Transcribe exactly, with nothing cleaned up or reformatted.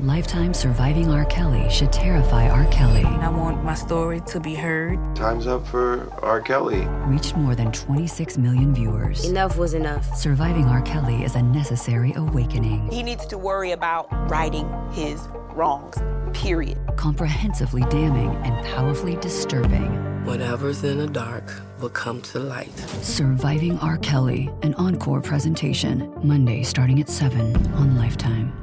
Lifetime Surviving R. Kelly should terrify R. Kelly. I want my story to be heard. Time's up for R. Kelly. Reached more than twenty-six million viewers. Enough was enough. Surviving R. Kelly is a necessary awakening. He needs to worry about righting his wrongs, period. Comprehensively damning and powerfully disturbing. Whatever's in the dark will come to light. Surviving R. Kelly, an encore presentation. Monday starting at seven on Lifetime.